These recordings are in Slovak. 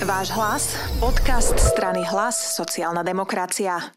Váš hlas, podcast strany Hlas, sociálna demokracia.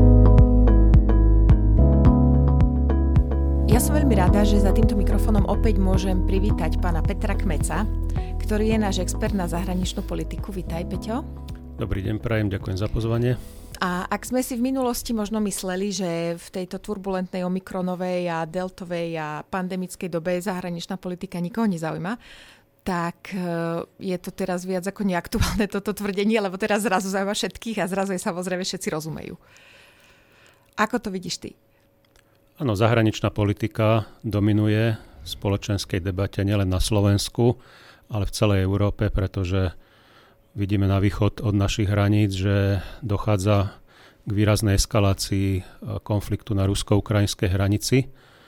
Ja som veľmi rada, že za týmto mikrofónom opäť môžem privítať pána Petra Kmeca, ktorý je náš expert na zahraničnú politiku. Vítaj, Peťo. Dobrý deň, prajem, ďakujem za pozvanie. A ak sme si v minulosti možno mysleli, že v tejto turbulentnej omikronovej a deltovej a pandemickej dobe zahraničná politika nikoho nezaujíma, tak je to teraz viac ako neaktuálne toto tvrdenie, lebo teraz zrazu zaujíma všetkých a zrazu je samozrejme všetci rozumejú. Ako to vidíš ty? Áno, zahraničná politika dominuje v spoločenskej debate nielen na Slovensku, ale v celej Európe, pretože vidíme na východ od našich hraníc, že dochádza k výraznej eskalácii konfliktu na rusko-ukrajinskej hranici.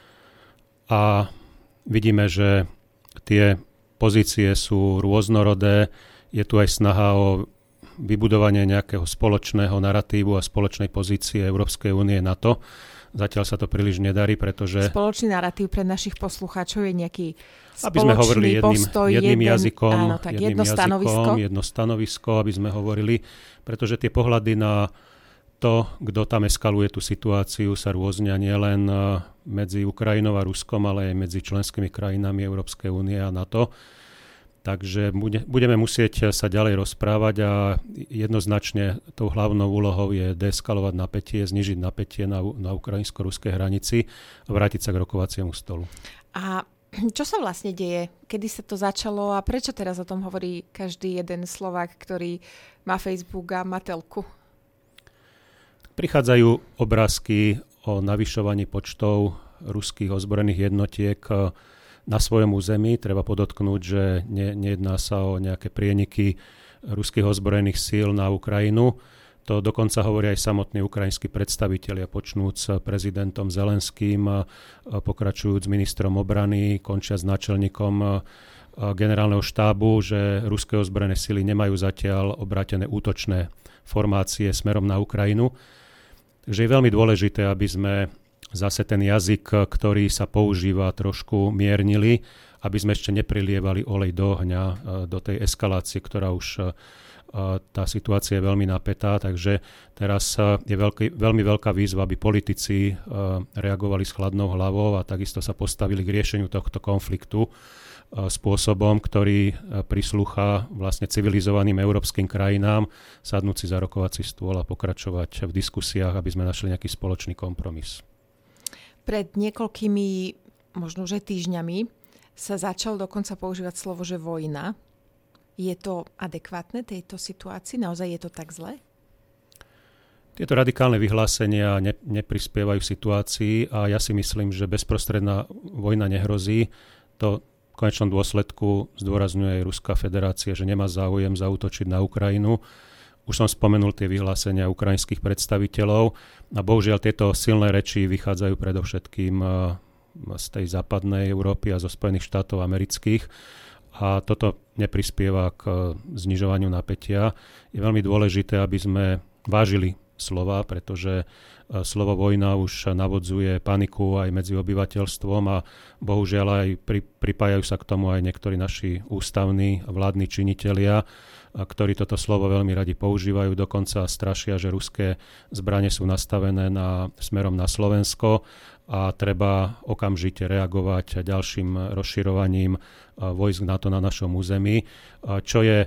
A vidíme, že tie pozície sú rôznorodé. Je tu aj snaha o vybudovanie nejakého spoločného naratívu a spoločnej pozície Európskej únie na to. Zatiaľ sa to príliš nedarí, pretože... Spoločný naratív pre našich poslucháčov je nejaký aby sme hovorili jedným jazykom, áno, tak jedno stanovisko, aby sme hovorili, pretože tie pohľady na to, kto tam eskaluje tú situáciu, sa rôznia nielen medzi Ukrajinou a Ruskom, ale aj medzi členskými krajinami Európskej únie a NATO. Takže budeme musieť sa ďalej rozprávať a jednoznačne tou hlavnou úlohou je deeskalovať napätie, znižiť napätie na ukrajinsko-ruskej hranici a vrátiť sa k rokovaciemu stolu. A čo sa vlastne deje? Kedy sa to začalo a prečo teraz o tom hovorí každý jeden Slovák, ktorý má Facebook a má telku? Prichádzajú obrázky o navyšovaní počtov ruských ozbrojených jednotiek na svojom území. Treba podotknúť, že nejedná sa o nejaké prieniky ruských ozbrojených síl na Ukrajinu. To dokonca hovoria aj samotní ukrajinskí predstavitelia, počnúc s prezidentom Zelenským, pokračujúc s ministrom obrany, končia s náčelníkom generálneho štábu, že ruské ozbrojené sily nemajú zatiaľ obrátené útočné formácie smerom na Ukrajinu. Takže je veľmi dôležité, aby sme zase ten jazyk, ktorý sa používa, trošku miernili, aby sme ešte neprilievali olej do ohňa, do tej eskalácie, ktorá už tá situácia je veľmi napätá. Takže teraz je veľmi veľká výzva, aby politici reagovali s chladnou hlavou a takisto sa postavili k riešeniu tohto konfliktu spôsobom, ktorý prislúcha vlastne civilizovaným európskym krajinám, sadnúť si za rokovací stôl a pokračovať v diskusiách, aby sme našli nejaký spoločný kompromis. Pred niekoľkými, možno že týždňami, sa začal dokonca používať slovo, že vojna. Je to adekvátne tejto situácii? Naozaj je to tak zle? Tieto radikálne vyhlásenia neprispievajú situácii a ja si myslím, že bezprostredná vojna nehrozí. To v konečnom dôsledku zdôrazňuje aj Ruská federácia, že nemá záujem zaútočiť na Ukrajinu. Už som spomenul tie vyhlásenia ukrajinských predstaviteľov a bohužiaľ tieto silné reči vychádzajú predovšetkým z tej západnej Európy a zo Spojených štátov amerických a toto neprispieva k znižovaniu napätia. Je veľmi dôležité, aby sme vážili slova, pretože slovo vojna už navodzuje paniku aj medzi obyvateľstvom a bohužiaľ aj pripájajú sa k tomu aj niektorí naši ústavní vládni činitelia, ktorí toto slovo veľmi radi používajú, dokonca strašia, že ruské zbrane sú nastavené smerom na Slovensko a treba okamžite reagovať ďalším rozširovaním vojsk NATO na našom území, čo je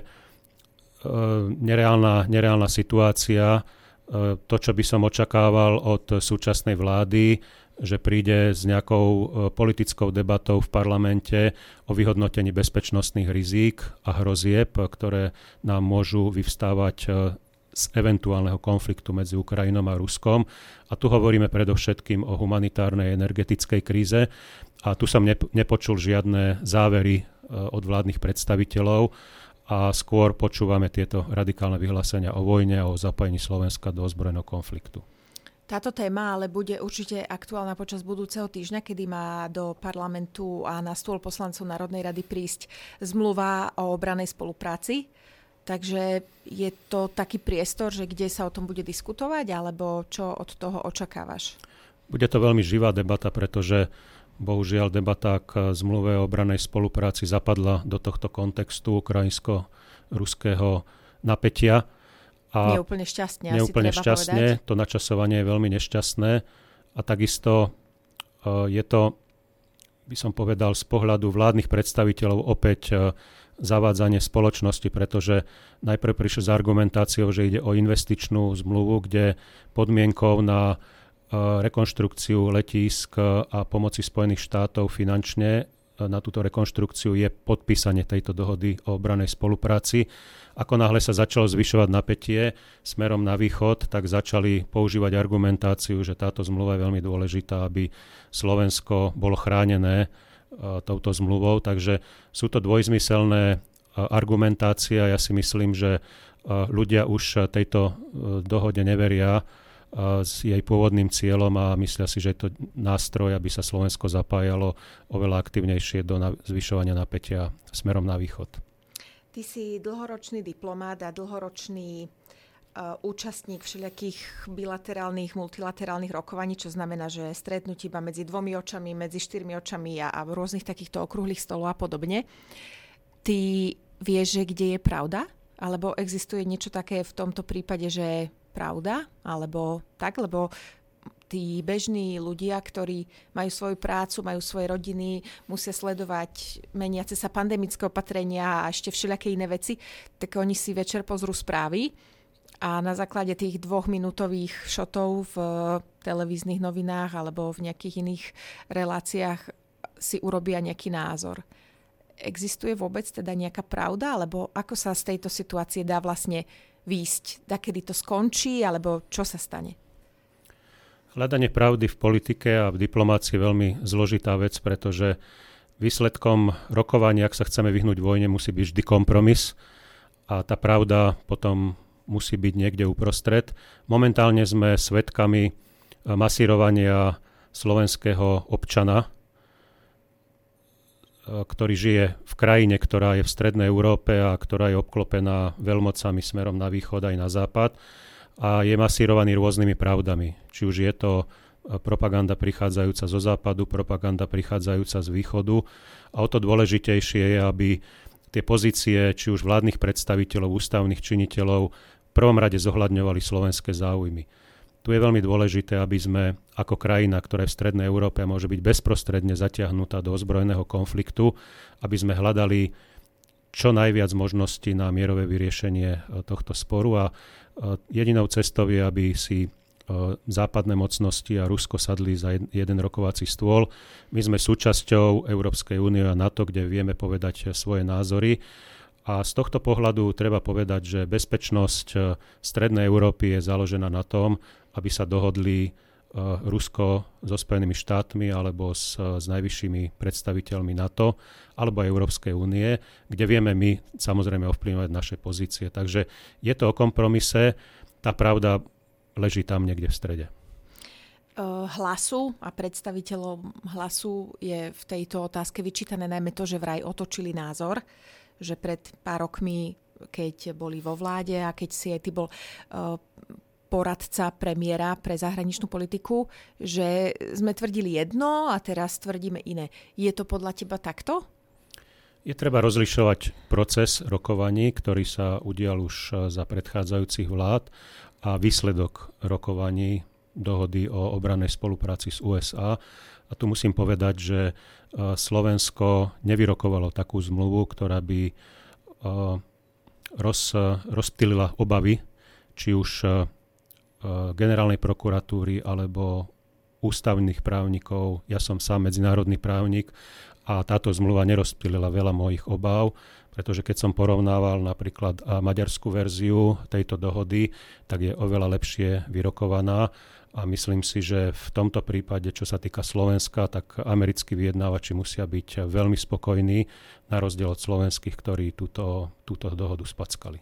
nereálna situácia. To, čo by som očakával od súčasnej vlády, že príde s nejakou politickou debatou v parlamente o vyhodnotení bezpečnostných rizík a hrozieb, ktoré nám môžu vyvstávať z eventuálneho konfliktu medzi Ukrajinou a Ruskom. A tu hovoríme predovšetkým o humanitárnej energetickej kríze. A tu som nepočul žiadne závery od vládnych predstaviteľov a skôr počúvame tieto radikálne vyhlásenia o vojne a o zapojení Slovenska do ozbrojeného konfliktu. Táto téma ale bude určite aktuálna počas budúceho týždňa, kedy má do parlamentu a na stôl poslancov Národnej rady prísť zmluva o obrannej spolupráci. Takže je to taký priestor, že kde sa o tom bude diskutovať, alebo čo od toho očakávaš? Bude to veľmi živá debata, pretože bohužiaľ debata k zmluve o obrannej spolupráci zapadla do tohto kontextu ukrajinsko-ruského napätia. A neúplne šťastne, asi neúplne treba šťastne, povedať. to načasovanie je veľmi nešťastné a takisto je to, by som povedal, z pohľadu vládnych predstaviteľov opäť zavádzanie spoločnosti, pretože najprv prišli s argumentáciou, že ide o investičnú zmluvu, kde podmienkou na rekonštrukciu letísk a pomoci Spojených štátov finančne na túto rekonštrukciu je podpísanie tejto dohody o obrannej spolupráci. Ako náhle sa začalo zvyšovať napätie smerom na východ, tak začali používať argumentáciu, že táto zmluva je veľmi dôležitá, aby Slovensko bolo chránené touto zmluvou. Takže sú to dvojzmyselné argumentácie a ja si myslím, že ľudia už tejto dohode neveria s jej pôvodným cieľom a myslia si, že je to nástroj, aby sa Slovensko zapájalo oveľa aktívnejšie do zvyšovania napätia smerom na východ. Ty si dlhoročný diplomát a dlhoročný účastník všelijakých bilaterálnych, multilaterálnych rokovaní, čo znamená, že stretnutí iba medzi dvomi očami, medzi štyrmi očami a v rôznych takýchto okrúhlych stolov a podobne. Ty vieš, že kde je pravda? Alebo existuje niečo také v tomto prípade, že pravda, alebo tak, lebo tí bežní ľudia, ktorí majú svoju prácu, majú svoje rodiny, musia sledovať meniace sa pandemické opatrenia a ešte všelijaké iné veci, tak oni si večer pozrú správy a na základe tých 2-minútových šotov v televíznych novinách alebo v nejakých iných reláciách si urobia nejaký názor. Existuje vôbec teda nejaká pravda, alebo ako sa z tejto situácie dá vlastne výjsť, dakedy to skončí, alebo čo sa stane? Hľadanie pravdy v politike a v diplomácii je veľmi zložitá vec, pretože výsledkom rokovania, ak sa chceme vyhnúť vojne, musí byť vždy kompromis a tá pravda potom musí byť niekde uprostred. Momentálne sme svedkami masírovania slovenského občana, ktorý žije v krajine, ktorá je v strednej Európe a ktorá je obklopená veľmocami smerom na východ aj na západ a je masírovaný rôznymi pravdami. Či už je to propaganda prichádzajúca zo západu, propaganda prichádzajúca z východu a o to dôležitejšie je, aby tie pozície či už vládnych predstaviteľov, ústavných činiteľov v prvom rade zohľadňovali slovenské záujmy. Tu je veľmi dôležité, aby sme ako krajina, ktorá je v strednej Európe a môže byť bezprostredne zatiahnutá do ozbrojeného konfliktu, aby sme hľadali čo najviac možností na mierové vyriešenie tohto sporu a jedinou cestou je, aby si západné mocnosti a Rusko sadli za jeden rokovací stôl. My sme súčasťou Európskej únie a NATO, kde vieme povedať svoje názory. A z tohto pohľadu treba povedať, že bezpečnosť strednej Európy je založená na tom, aby sa dohodli Rusko so Spojenými štátmi alebo s najvyššími predstaviteľmi NATO alebo Európskej únie, kde vieme my samozrejme ovplyvňovať naše pozície. Takže je to o kompromise, tá pravda leží tam niekde v strede. Hlasu a predstaviteľom Hlasu je v tejto otázke vyčítané najmä to, že vraj otočili názor, že pred pár rokmi, keď boli vo vláde a keď si aj ty bol poradca premiéra pre zahraničnú politiku, že sme tvrdili jedno a teraz tvrdíme iné. Je to podľa teba takto? Je treba rozlišovať proces rokovaní, ktorý sa udial už za predchádzajúcich vlád a výsledok rokovaní dohody o obrannej spolupráci s USA. A tu musím povedať, že Slovensko nevyrokovalo takú zmluvu, ktorá by rozptýlila obavy, či už generálnej prokuratúry alebo ústavných právnikov. Ja som sám medzinárodný právnik a táto zmluva nerozptýlila veľa mojich obáv, pretože keď som porovnával napríklad maďarskú verziu tejto dohody, tak je oveľa lepšie vyrokovaná a myslím si, že v tomto prípade, čo sa týka Slovenska, tak americkí vyjednávači musia byť veľmi spokojní na rozdiel od slovenských, ktorí túto dohodu spackali.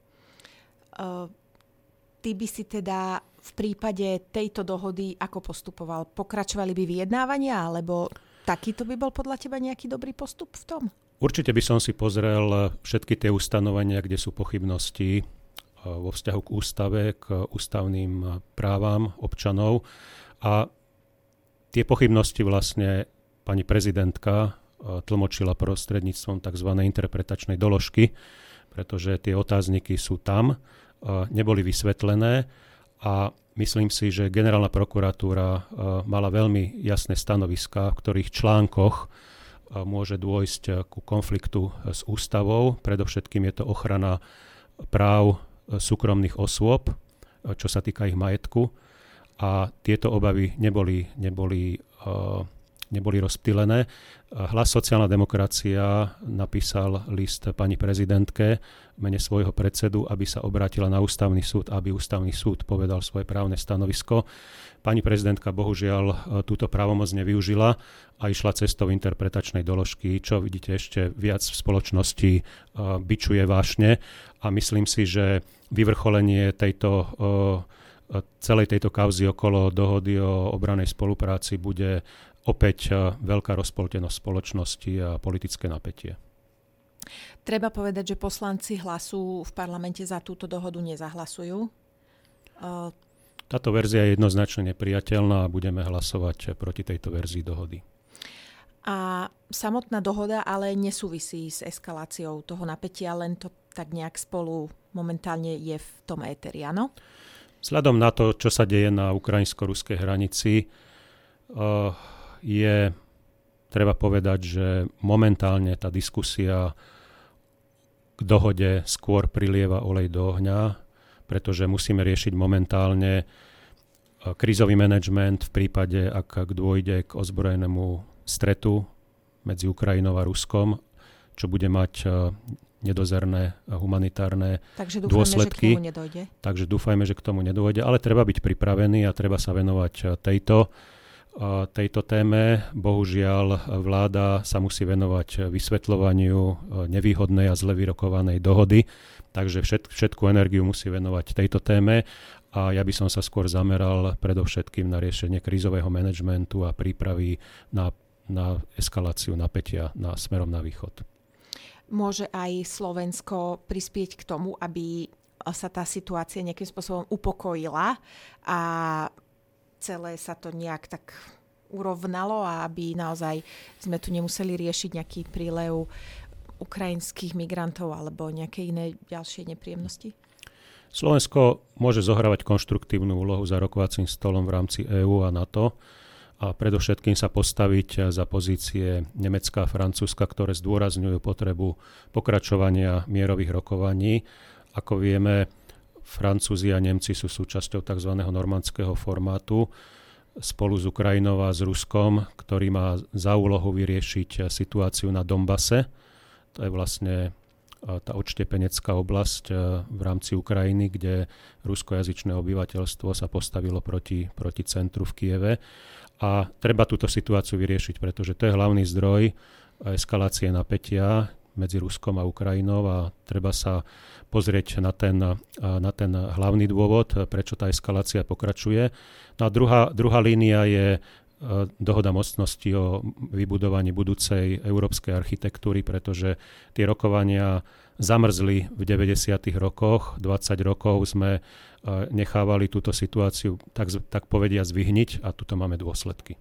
Ty by si teda v prípade tejto dohody ako postupoval? Pokračovali by vyjednávania, alebo takýto by bol podľa teba nejaký dobrý postup v tom? Určite by som si pozrel všetky tie ustanovenia, kde sú pochybnosti vo vzťahu k ústave, k ústavným právam občanov. A tie pochybnosti vlastne pani prezidentka tlmočila prostredníctvom tzv. Interpretačnej doložky, pretože tie otázniky sú tam, neboli vysvetlené a myslím si, že generálna prokuratúra mala veľmi jasné stanoviská, v ktorých článkoch môže dôjsť ku konfliktu s ústavou. Predovšetkým je to ochrana práv súkromných osôb, čo sa týka ich majetku. A tieto obavy neboli rozptýlené. Hlas sociálna demokracia napísal list pani prezidentke v mene svojho predsedu, aby sa obrátila na ústavný súd, aby ústavný súd povedal svoje právne stanovisko. Pani prezidentka bohužiaľ túto právomoc nevyužila a išla cestou interpretačnej doložky, čo vidíte ešte viac v spoločnosti bičuje vášne. A myslím si, že vyvrcholenie celej tejto kauzy okolo dohody o obrannej spolupráci bude opäť veľká rozpoltenosť spoločnosti a politické napätie. Treba povedať, že poslanci Hlasu v parlamente za túto dohodu nezahlasujú. Táto verzia je jednoznačne nepriateľná a budeme hlasovať proti tejto verzii dohody. A samotná dohoda ale nesúvisí s eskaláciou toho napätia, len to tak nejak spolu momentálne je v tom éteri, áno? Vzhľadom na to, čo sa deje na ukrajinsko-ruskej hranici, je treba povedať, že momentálne tá diskusia k dohode skôr prilieva olej do ohňa, pretože musíme riešiť momentálne krízový manažment v prípade, ak dôjde k ozbrojenému stretu medzi Ukrajinou a Ruskom, čo bude mať nedozerné humanitárne dôsledky. Takže dúfajme, že k tomu nedôjde, ale treba byť pripravený a treba sa venovať tejto téme. Bohužiaľ, vláda sa musí venovať vysvetľovaniu nevýhodnej a zle vyrokovanej dohody, takže všetku energiu musí venovať tejto téme a ja by som sa skôr zameral predovšetkým na riešenie krízového manažmentu a prípravy na eskaláciu napätia smerom na východ. Môže aj Slovensko prispieť k tomu, aby sa tá situácia nejakým spôsobom upokojila a celé sa to nejak tak urovnalo a aby naozaj sme tu nemuseli riešiť nejaký prílev ukrajinských migrantov alebo nejaké iné ďalšie nepríjemnosti? Slovensko môže zohrávať konštruktívnu úlohu za rokovacím stolom v rámci EÚ a NATO a predovšetkým sa postaviť za pozície Nemecka a Francúzska, ktoré zdôrazňujú potrebu pokračovania mierových rokovaní. Ako vieme, Francúzi a Nemci sú súčasťou tzv. Normandského formátu spolu s Ukrajinou a s Ruskom, ktorý má za úlohu vyriešiť situáciu na Donbase. To je vlastne tá odštepenecká oblasť v rámci Ukrajiny, kde ruskojazyčné obyvateľstvo sa postavilo proti centru v Kieve. A treba túto situáciu vyriešiť, pretože to je hlavný zdroj eskalácie napätia medzi Ruskom a Ukrajinou a treba sa pozrieť na ten hlavný dôvod, prečo tá eskalácia pokračuje. No a druhá línia je dohoda mocnosti o vybudovaní budúcej európskej architektúry, pretože tie rokovania zamrzli v 90. rokoch. 20 rokov sme nechávali túto situáciu tak povediac vyhniť a tuto máme dôsledky.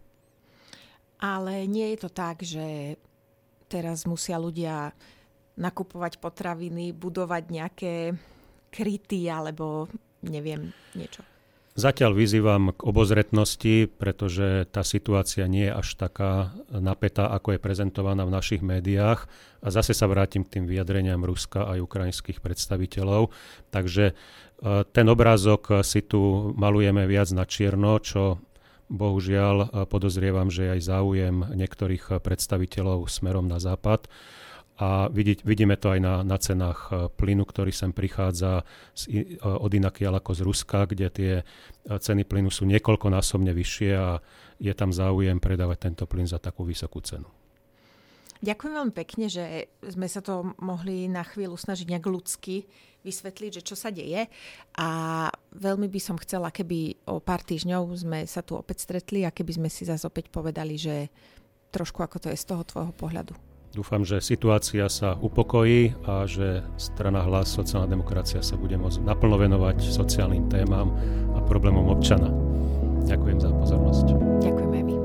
Ale nie je to tak, že teraz musia ľudia nakupovať potraviny, budovať nejaké kryty alebo neviem, niečo. Zatiaľ vyzývam k obozretnosti, pretože tá situácia nie je až taká napätá, ako je prezentovaná v našich médiách. A zase sa vrátim k tým vyjadreniam Ruska aj ukrajinských predstaviteľov. Takže ten obrázok si tu malujeme viac na čierno, čo bohužiaľ podozrievam, že je aj záujem niektorých predstaviteľov smerom na západ. A vidíme to aj na cenách plynu, ktorý sem prichádza od inakiaľ ako z Ruska, kde tie ceny plynu sú niekoľkonásobne vyššie a je tam záujem predávať tento plyn za takú vysokú cenu. Ďakujem veľmi pekne, že sme sa to mohli na chvíľu snažiť nejak ľudsky vysvetliť, že čo sa deje. A veľmi by som chcela, keby o pár týždňov sme sa tu opäť stretli a keby sme si zase opäť povedali, že trošku ako to je z toho tvojho pohľadu. Dúfam, že situácia sa upokojí a že strana Hlas, sociálna demokracia sa bude môcť naplno venovať sociálnym témam a problémom občana. Ďakujem za pozornosť. Ďakujeme my.